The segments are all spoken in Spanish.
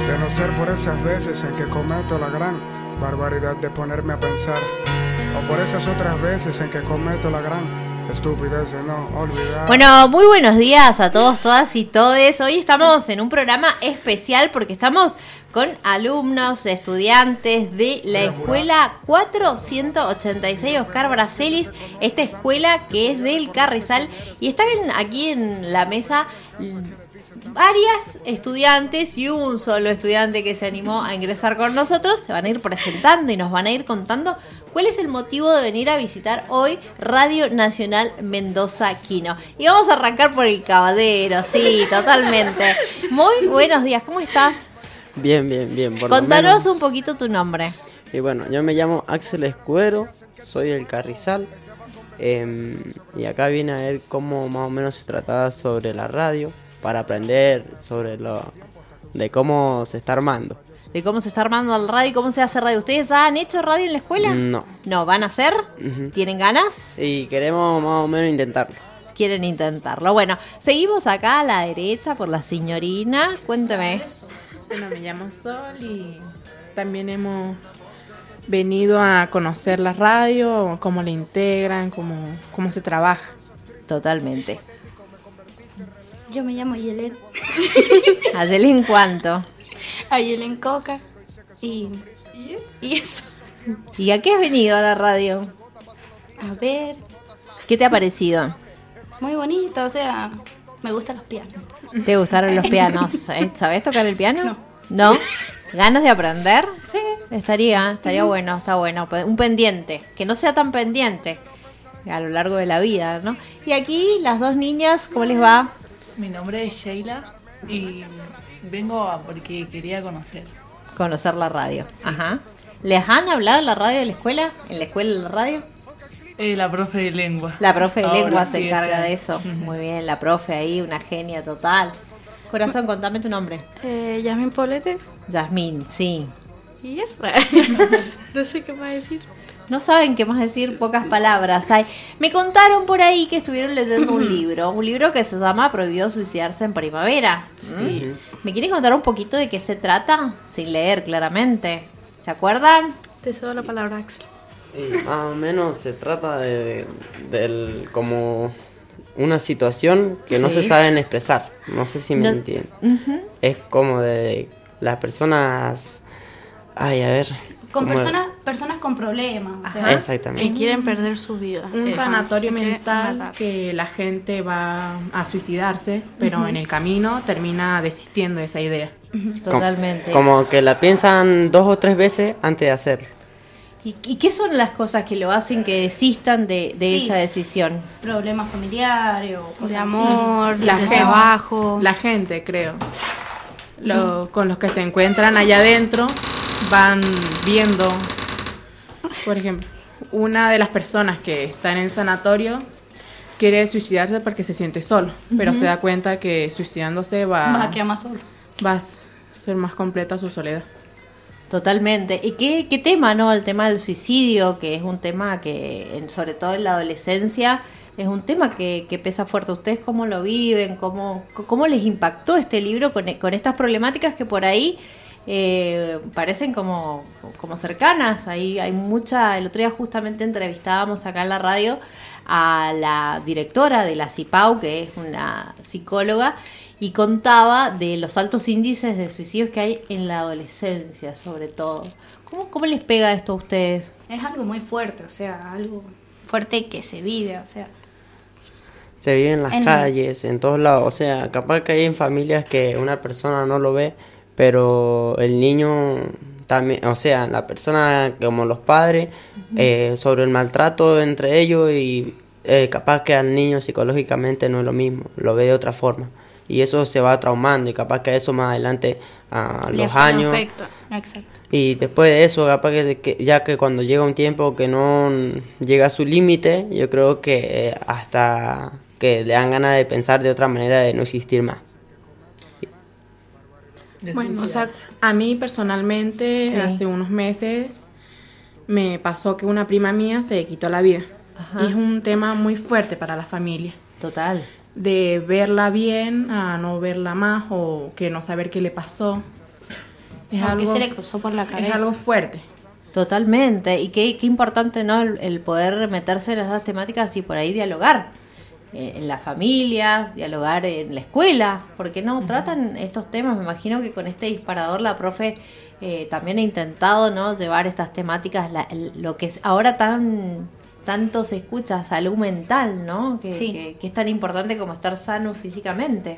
De no ser por esas veces en que cometo la gran barbaridad de ponerme a pensar, o por esas otras veces en que cometo la gran estupidez de no olvidar. Bueno, muy buenos días a todos, todas y todes. Hoy estamos en un programa especial porque estamos con alumnos, estudiantes de la escuela 486 Oscar Bracelis, esta escuela que es del Carrizal, y están aquí en la mesa varias estudiantes y un solo estudiante que se animó a ingresar con nosotros. Se van a ir presentando y nos van a ir contando cuál es el motivo de venir a visitar hoy Radio Nacional Mendoza Quino. Y vamos a arrancar por el caballero, sí, totalmente. Muy buenos días, ¿cómo estás? Bien, bien, bien. Contanos un poquito tu nombre. Y bueno, yo me llamo Axel Escudero, soy del Carrizal. Y acá vine a ver cómo más o menos se trataba sobre la radio, para aprender sobre de cómo se está armando. De cómo se está armando el radio y cómo se hace radio. ¿Ustedes ya han hecho radio en la escuela? No. ¿No? ¿Van a hacer? Uh-huh. ¿Tienen ganas? Y queremos más o menos intentarlo. Quieren intentarlo. Bueno, seguimos acá a la derecha por la señorina. Cuénteme. Bueno, me llamo Sol y también hemos venido a conocer la radio, cómo la integran, cómo se trabaja. Totalmente. Yo me llamo Yelen. ¿A Yelen cuánto? A Yelen Coca. Y eso. ¿Y a qué has venido a la radio? A ver. ¿Qué te ha parecido? Muy bonito, o sea, me gustan los pianos. ¿Te gustaron los pianos? ¿Sabés tocar el piano? No. ¿No? ¿Ganas de aprender? Sí. Estaría bueno, está bueno. Un pendiente, que no sea tan pendiente a lo largo de la vida, ¿no? Y aquí las dos niñas, ¿cómo les va? Mi nombre es Sheila y vengo porque quería Conocer la radio. Sí. Ajá. ¿Les han hablado en la radio de la escuela? ¿En la escuela de la radio? La profe de lengua. La profe de Ahora lengua sí, se encarga de eso. Uh-huh. Muy bien, la profe ahí, una genia total. Corazón, contame tu nombre. Yasmín Poblete. Yasmín, sí. Y eso. No sé qué más decir. No saben qué más decir, pocas palabras hay. Me contaron por ahí que estuvieron leyendo un libro que se llama Prohibido suicidarse en primavera. Sí. ¿Me quieren contar un poquito de qué se trata? Sin leer, claramente. ¿Se acuerdan? Te cedo la palabra, Axel. Y más o menos se trata de como una situación que no se saben expresar. No sé si me entienden. Uh-huh. Es como de las personas... Ay, a ver... Con personas con problemas, o sea, exactamente. Que quieren perder su vida. Un sanatorio Se quiere mental matar. que la gente va a suicidarse, pero en el camino termina desistiendo de esa idea. Totalmente. Como que la piensan 2 o 3 veces antes de hacerlo. ¿Y qué son las cosas que lo hacen que desistan de Sí. esa decisión? problemas familiares o cosas De amor, La de gente, trabajo. La gente, creo. Con los que se encuentran allá adentro van viendo, por ejemplo, una de las personas que está en el sanatorio quiere suicidarse porque se siente solo, pero se da cuenta que suicidándose vas a quedar más solo. va a ser más completa su soledad. Totalmente. ¿Y qué tema, no? El tema del suicidio, que es un tema que, sobre todo en la adolescencia, es un tema que pesa fuerte. ¿Ustedes cómo lo viven? ¿Cómo les impactó este libro con estas problemáticas que por ahí parecen como cercanas? Ahí hay mucha... El otro día justamente entrevistábamos acá en la radio a la directora de la CIPAU, que es una psicóloga, y contaba de los altos índices de suicidios que hay en la adolescencia, sobre todo. ¿Cómo les pega esto a ustedes? Es algo muy fuerte, o sea, algo fuerte que se vive, o sea. Se vive en las calles, en todos lados. O sea, capaz que hay en familias que una persona no lo ve, pero el niño también, o sea, la persona como los padres, sobre el maltrato entre ellos y capaz que al niño psicológicamente no es lo mismo, lo ve de otra forma. Y eso se va traumando y capaz que eso más adelante a los años. Afecta. Exacto. Y después de eso, capaz que ya que cuando llega un tiempo que no llega a su límite, yo creo que hasta que le dan ganas de pensar de otra manera, de no existir más. Bueno, o sea, A mí personalmente, Sí. hace unos meses, me pasó que una prima mía se quitó la vida. Ajá. Y es un tema muy fuerte para la familia. Total. De verla bien a no verla más o que no saber qué le pasó. Es ¿Por qué algo, se le cruzó por la cabeza? es algo fuerte. Totalmente. Y qué importante, ¿no? El poder meterse en esas temáticas y por ahí dialogar. En la familia, dialogar en la escuela. Porque no tratan estos temas. Me imagino que con este disparador la profe también ha intentado, ¿no? Llevar estas temáticas, lo que es ahora tanto se escucha, salud mental, ¿no? Que es tan importante como estar sano físicamente.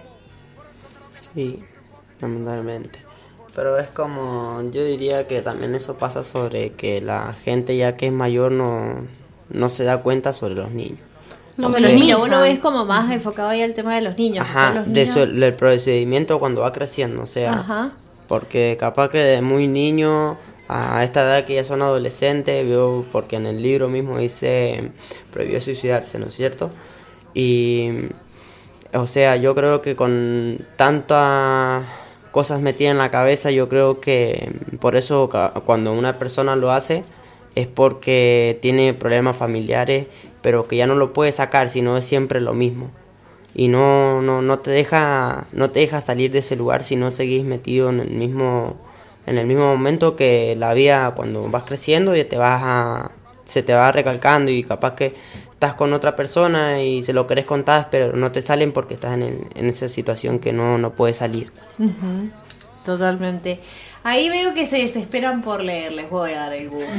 Sí, lamentablemente. Pero es como, yo diría que también eso pasa sobre que la gente ya que es mayor no se da cuenta sobre los niños. Los sea, niños, vos lo ves como más enfocado ahí al tema de los niños. Ajá, o sea, los de niños... del procedimiento cuando va creciendo, o sea, Ajá. porque capaz que de muy niño a esta edad que ya son adolescentes, porque en el libro mismo dice prohibió suicidarse, ¿no es cierto? Y, o sea, yo creo que con tantas cosas metidas en la cabeza, yo creo que por eso cuando una persona lo hace es porque tiene problemas familiares, pero que ya no lo puede sacar, sino es siempre lo mismo. Y no te deja salir de ese lugar si no seguís metido en el mismo momento que la vida cuando vas creciendo y se te va recalcando y capaz que estás con otra persona y se lo querés contar, pero no te salen porque estás en esa situación que no puedes salir. Uh-huh. Totalmente. Ahí veo que se desesperan por leer, les voy a dar el gusto.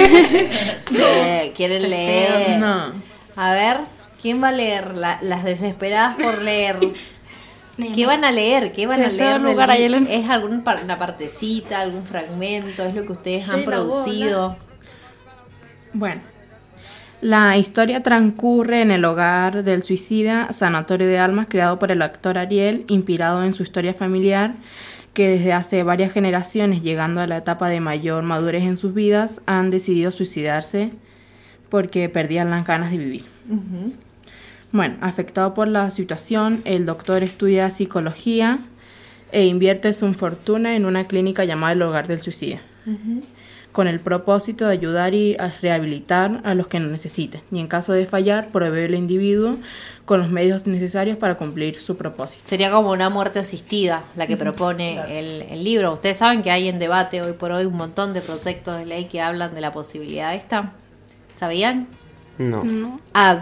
¿Quieren leer? No. A ver, ¿quién va a leer? Las desesperadas por leer. ¿Qué van a leer? ¿Qué van a leer? Lugar, ¿Es una partecita, algún fragmento? ¿Es lo que ustedes han producido? Bueno, la historia transcurre en el hogar del suicida Sanatorio de Almas, creado por el actor Ariel, inspirado en su historia familiar, que desde hace varias generaciones, llegando a la etapa de mayor madurez en sus vidas, han decidido suicidarse porque perdían las ganas de vivir. Uh-huh. Bueno, afectado por la situación, el doctor estudia psicología e invierte su fortuna en una clínica llamada el Hogar del Suicida, con el propósito de ayudar y a rehabilitar a los que lo necesiten, y en caso de fallar, proveer al individuo con los medios necesarios para cumplir su propósito. Sería como una muerte asistida la que propone el libro. Ustedes saben que hay en debate hoy por hoy un montón de proyectos de ley que hablan de la posibilidad esta. ¿Sabían? No. A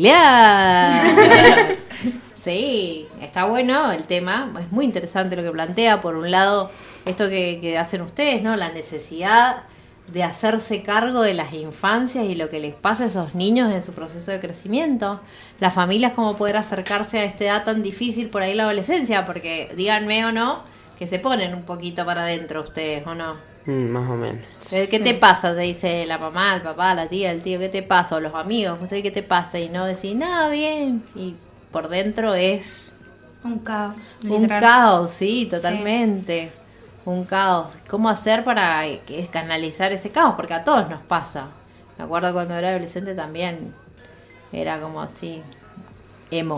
googlear. Sí, está bueno el tema, es muy interesante lo que plantea. Por un lado, esto que hacen ustedes, ¿no? La necesidad de hacerse cargo de las infancias y lo que les pasa a esos niños en su proceso de crecimiento. Las familias, cómo poder acercarse a esta edad tan difícil por ahí la adolescencia, porque díganme o no, que se ponen un poquito para adentro ustedes, ¿o no? Más o menos. ¿Qué te pasa? Te dice la mamá, el papá, la tía, el tío, ¿qué te pasa? O los amigos, ¿qué te pasa? Y no decís, nada, bien. Y por dentro es... un caos. Un literal. caos, sí, totalmente. Sí. Un caos. ¿Cómo hacer para canalizar ese caos? Porque a todos nos pasa. Me acuerdo cuando era adolescente también. Era como así, emo.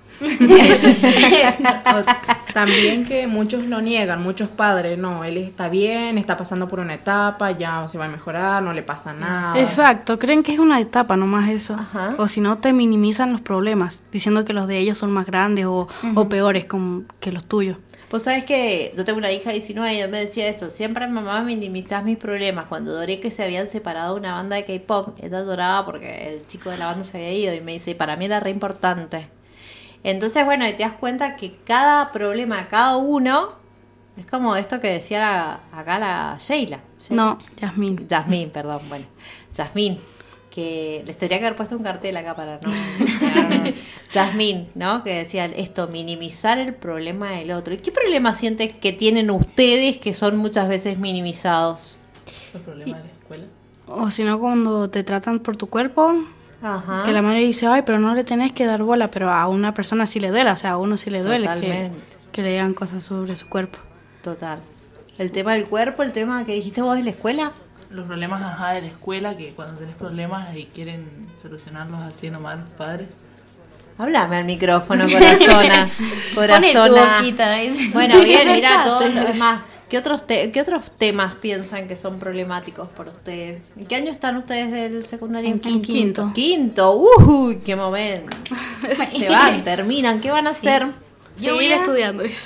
También que muchos lo niegan, muchos padres, no, él está bien, está pasando por una etapa, ya se va a mejorar, no le pasa nada. Exacto, creen que es una etapa nomás eso. Ajá. O si no, te minimizan los problemas, diciendo que los de ellos son más grandes o peores que los tuyos. Vos sabés que yo tengo una hija de 19 y ella me decía eso, siempre mamá minimizás mis problemas. Cuando Doré que se habían separado de una banda de K-pop, ella lloraba porque el chico de la banda se había ido y me dice, para mí era re importante. Entonces, bueno, y te das cuenta que cada problema, cada uno, es como esto que decía acá la Sheila. No, Yasmín. Yasmín, perdón, bueno. Yasmín, que les tendría que haber puesto un cartel acá para no. Yasmín, ¿no? Que decían esto, minimizar el problema del otro. ¿Y qué problemas sientes que tienen ustedes que son muchas veces minimizados? ¿Los problemas de la escuela? O si no, cuando te tratan por tu cuerpo... Ajá. Que la madre dice, ay, pero no le tenés que dar bola, pero a una persona sí le duele, o sea, a uno sí le duele que le digan cosas sobre su cuerpo. Total. El tema del cuerpo, el tema que dijiste vos de la escuela. Los problemas de la escuela, que cuando tenés problemas y quieren solucionarlos así nomás los padres. Háblame al micrófono, corazona. Pone tu boquita. Bueno, bien, mira, todos los demás. ¿Qué otros temas piensan que son problemáticos por ustedes? ¿En qué año están ustedes del secundario? En quinto. Quinto, qué momento. Se van, terminan, ¿qué van a hacer? Seguir estudiando.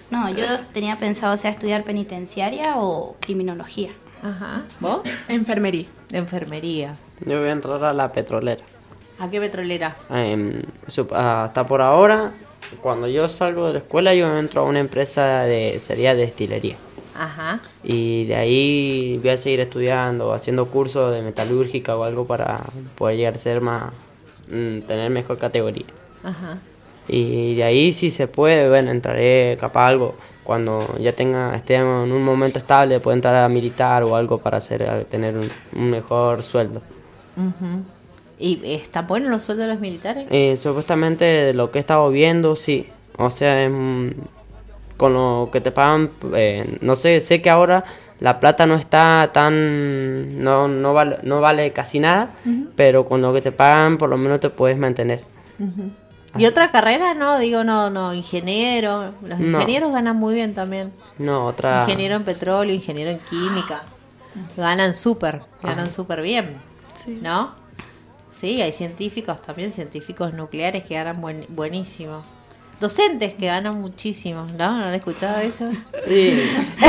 No, yo tenía pensado, estudiar penitenciaria o criminología. Ajá. ¿Vos? Enfermería. Enfermería. Yo voy a entrar a la petrolera. ¿A qué petrolera? Hasta por ahora, cuando yo salgo de la escuela, yo entro a una empresa sería de destilería. Ajá. Y de ahí voy a seguir estudiando, haciendo cursos de metalúrgica o algo para poder llegar a ser tener mejor categoría. Ajá. Y de ahí, si se puede, bueno, entraré capaz algo cuando ya esté en un momento estable, puedo entrar a militar o algo para tener un mejor sueldo. Uh-huh. ¿Y está bueno los sueldos de los militares? Supuestamente, de lo que he estado viendo, sí. O sea, con lo que te pagan, no sé que ahora la plata no está tan, no vale casi nada, pero con lo que te pagan por lo menos te puedes mantener. Uh-huh. ¿Y otra carrera? No, ingeniero. Los ingenieros ganan muy bien también. No, otra... Ingeniero en petróleo, ingeniero en química. Ganan súper bien. Sí. ¿No? Sí, hay científicos también, científicos nucleares que ganan buenísimo. Docentes que ganan muchísimo, ¿no? ¿No han escuchado eso? Sí.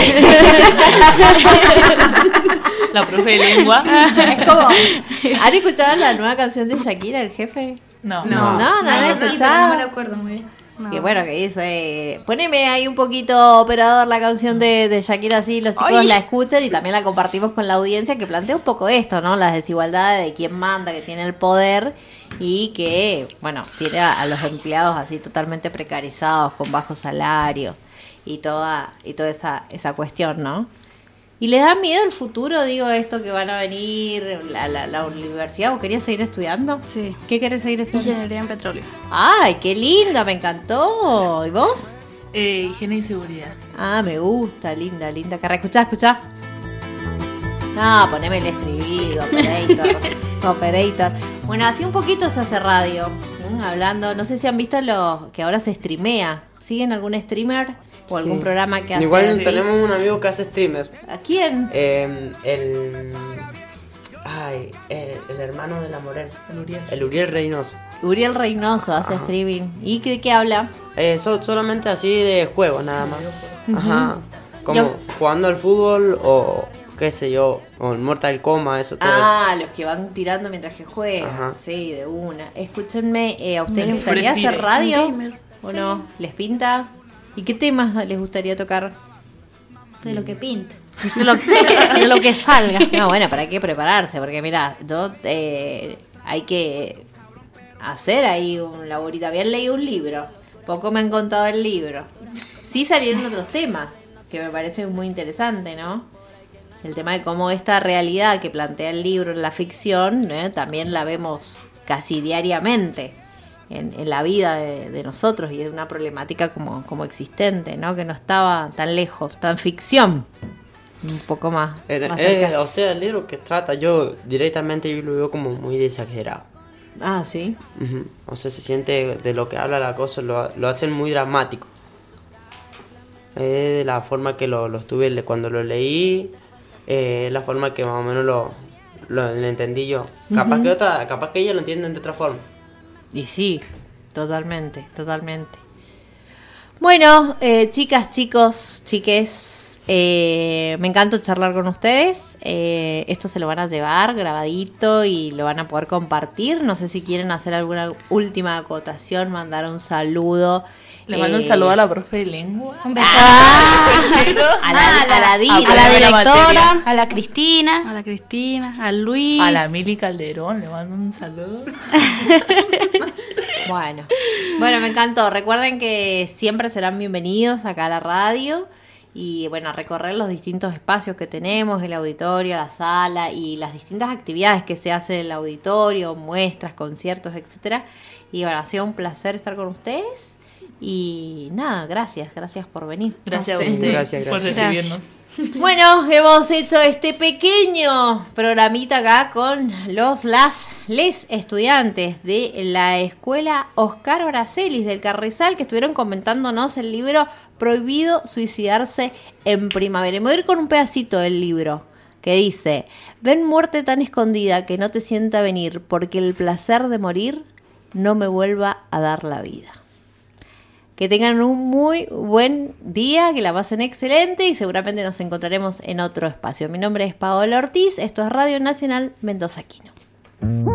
La profe de lengua. Es como, ¿han escuchado la nueva canción de Shakira, el jefe? No. No han escuchado. Sí, pero no me lo acuerdo muy bien. No. Que bueno, que dice, poneme ahí un poquito, operador, la canción de Shakira, así los chicos la escuchan y también la compartimos con la audiencia, que plantea un poco esto, ¿no? Las desigualdades de quién manda, que tiene el poder y que, bueno, tiene a los empleados así totalmente precarizados, con bajo salario y toda esa cuestión, ¿no? ¿Y les da miedo el futuro, digo, esto que van a venir a la universidad? ¿O querías seguir estudiando? Sí. ¿Qué querés seguir estudiando? Ingeniería en petróleo. ¡Ay, qué linda! Me encantó. ¿Y vos? Higiene y seguridad. Ah, me gusta. Linda carrera. Escuchá. No, poneme el estribillo, operator. Bueno, así un poquito se hace radio. Hablando, no sé si han visto que ahora se streamea. ¿Siguen algún streamer? ¿O algún programa que hace? Igual tenemos un amigo que hace streamer. ¿A quién? El hermano de la Morena. El Uriel Reynoso. Uriel Reynoso hace streaming. ¿Y de qué habla? Solamente así de juegos, nada más. Ajá. Como jugando al fútbol o qué sé yo, o el Mortal Kombat, eso todo eso. Los que van tirando mientras que juegan. Ajá. Sí, de una. Escúchenme, ¿a ustedes les gustaría hacer radio? ¿O no? ¿Les pinta? ¿Y qué temas les gustaría tocar? De lo que pinta. De lo que salga. No, bueno, pero hay que prepararse, porque mira, yo hay que hacer ahí un laborito. Habían leído un libro, poco me han contado el libro. Sí salieron otros temas, que me parece muy interesante, ¿no? El tema de cómo esta realidad que plantea el libro en la ficción, también la vemos casi diariamente en la vida de nosotros, y es una problemática como existente, ¿no? Que no estaba tan lejos, tan ficción. Un poco más o sea, el libro que trata, yo lo veo como muy exagerado. Ah, ¿sí? Uh-huh. O sea, se siente de lo que habla la cosa, lo hacen muy dramático. De la forma que lo estuve cuando lo leí, la forma que más o menos lo entendí yo. Capaz que ellos lo entienden de otra forma. Y sí, totalmente. Bueno, chicas, chicos, chiques, me encanta charlar con ustedes. Esto se lo van a llevar grabadito y lo van a poder compartir. No sé si quieren hacer alguna última acotación, mandar un saludo. Le mando un saludo a la profe de lengua. Un beso. A la directora, a la Cristina. A la Cristina, a Luis. A la Mili Calderón, le mando un saludo. Bueno, me encantó. Recuerden que siempre serán bienvenidos acá a la radio. Y bueno, a recorrer los distintos espacios que tenemos, el auditorio, la sala y las distintas actividades que se hacen en el auditorio, muestras, conciertos, etcétera. Y bueno, ha sido un placer estar con ustedes. Y nada, gracias por venir. Gracias a ustedes Gracias. por recibirnos. Bueno, hemos hecho este pequeño programita acá con les estudiantes de la escuela Oscar Bracelis del Carrizal, que estuvieron comentándonos el libro Prohibido suicidarse en primavera. Y me voy a ir con un pedacito del libro que dice: ven muerte tan escondida que no te sienta venir, porque el placer de morir no me vuelva a dar la vida. que tengan un muy buen día, que la pasen excelente y seguramente nos encontraremos en otro espacio. Mi nombre es Paola Ortiz, esto es Radio Nacional Mendoza Aquino.